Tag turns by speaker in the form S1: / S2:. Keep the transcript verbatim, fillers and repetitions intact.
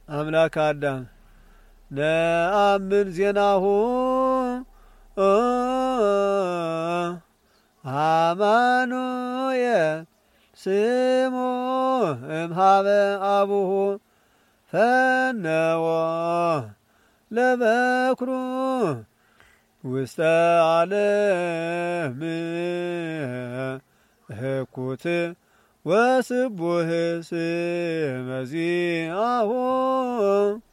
S1: አምላክ አዳም ነአምን ዜናሁ አማኑኤል ስሙ እምሃበ አቡሁ ፈነወ ለበኩሩ ውስተ ዓለም ህኩት ወስቡህ ስመ ዚአሁ